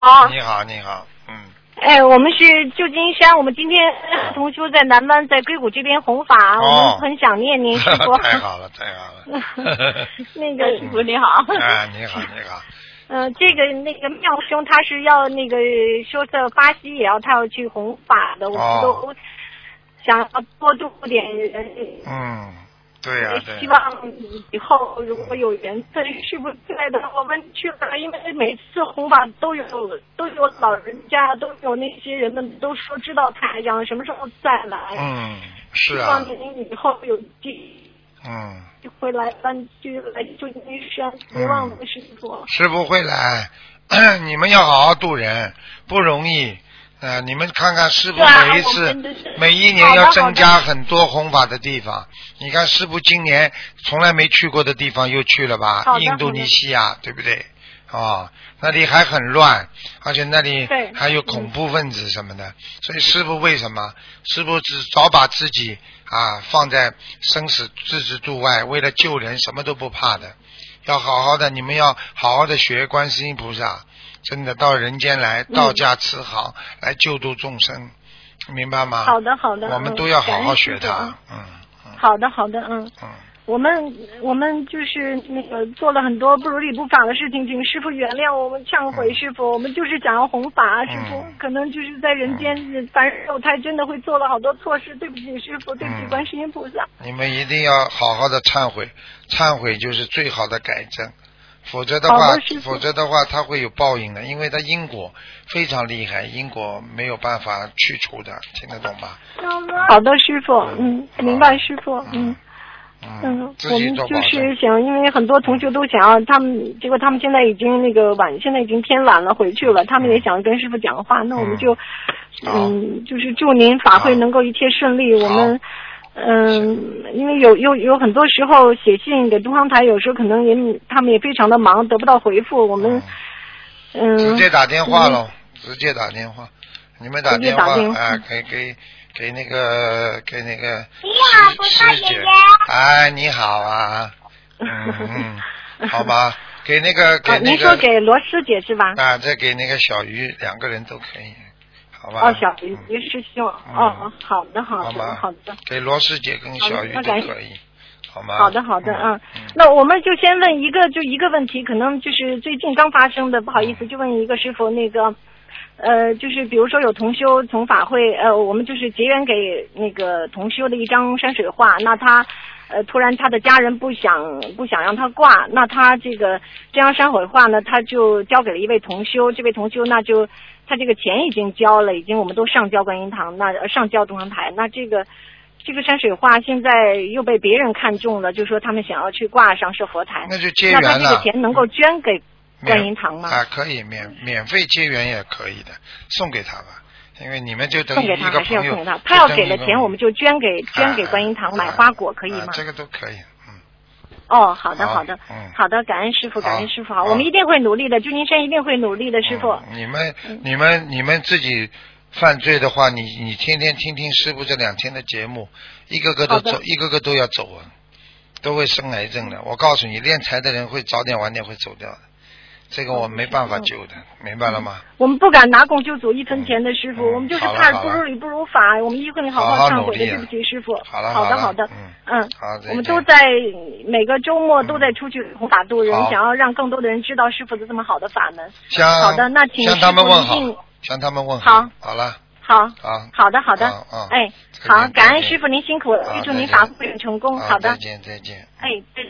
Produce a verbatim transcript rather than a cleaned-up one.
好。 你好，你好，嗯。 哎，我们是旧金山，我们今天同修在南湾，在硅谷这边弘法，哦、我们很想念您，师傅。 太好了，太好了。 那个师傅你好。 啊，你好，你好。 嗯、呃，这个那个妙兄他是要那个说在巴西也要他要去弘法的，我们都想要多度点人。 嗯。对呀、啊，对。 希望以后如果有缘分，是不是在的我们去了？因为每次弘法都有都有老人家，都有那些人们都说知道台长什么时候再来。 嗯，是啊。 希望您以后有机嗯会来湾区来旧金山，别忘了师傅。 师傅会来，你们要好好度人，不容易。呃，你们看看师傅每一次、啊、每一年要增加很多弘法的地方。你看师傅今年从来没去过的地方又去了吧？印度尼西亚，对不对？哦，那里还很乱，而且那里还有恐怖分子什么的。嗯、所以师傅为什么？师傅只早把自己啊放在生死置之度外，为了救人什么都不怕的。要好好的，你们要好好的学观世音菩萨。真的到人间来，道家慈航、嗯、来救度众生，明白吗？ 好的，好的， 我们都要好好学它。嗯嗯。好的，好的，嗯。嗯。我们我们就是那个做了很多不如理不法的事情，请师傅原谅我们，忏悔师傅。嗯、我们就是想要弘法，师傅、嗯、可能就是在人间凡人肉胎真的会做了好多错事，对不起师傅，对不起观世音菩萨。 你们一定要好好的忏悔，忏悔就是最好的改正。否则的话，否则的话，它会有报应的，因为它因果非常厉害，因果没有办法去除的，听得懂吗？ 好的，师傅，嗯，明白，师傅，嗯，嗯，我们就是想，因为很多同学都想要他们，结果他们现在已经那个晚，现在已经偏晚了，回去了，他们也想跟师傅讲话，那我们就，嗯，就是祝您法会能够一切顺利，我们。嗯，因为有有有很多时候写信给东方台，有时候可能也他们也非常的忙，得不到回复。我们嗯， 直接打电话喽、嗯，直接打电话，你们打电话啊，给给给那个给那个师师姐，哎，你好啊，嗯嗯，好吧，给那个给那个， 您说给罗师姐是吧？ 啊，再给那个小鱼，两个人都可以。好吧哦，小鱼师兄、嗯，哦，好的，好的，好的， 给罗师姐跟小鱼都可以，好吗？ 好的，好的，嗯，嗯那我们就先问一个，就一个问题，可能就是最近刚发生的，不好意思，就问一个师傅，那个，呃，就是比如说有同修从法会，呃，我们就是结缘给那个同修的一张山水画，那他。呃，突然他的家人不想不想让他挂，那他这个这张山水画呢，他就交给了一位同修，这位同修那就他这个钱已经交了，已经我们都上交观音堂，那上交东方台，那这个这个山水画现在又被别人看中了，就说他们想要去挂上设佛台， 那就结缘了。 那他这个钱能够捐给观音堂吗？ 啊，可以免免费结缘也可以的，送给他吧。因为你们就等于一个朋友， 他他要给的钱，我们就捐给捐给观音堂买花果，可以吗？ 这个都可以，嗯。 哦，好的，好的，嗯，好的，感恩师傅，感恩师傅，好，我们一定会努力的，旧金山一定会努力的，师傅。 你们你们你们自己犯罪的话，你你天天听听师傅这两天的节目，一个个都走，一个个都要走啊，都会生癌症的。我告诉你，敛财的人会早点晚点会走掉的。这个我没办法救的，明白了吗？ 我们不敢拿供修组一分钱的师傅，我们就是怕不如理不如法，我们一会好好忏悔的，对不起师傅。 好了好的好的，嗯， 好， 我们都在每个周末都在出去弘法度人，想要让更多的人知道师傅的这么好的法门。好的，那请向他们问好，向他们问好。 好了。 好， 好， 好的好的，哎，好，感恩师傅您辛苦了，预祝您法会成功。好的， 再见再见。 哎，对。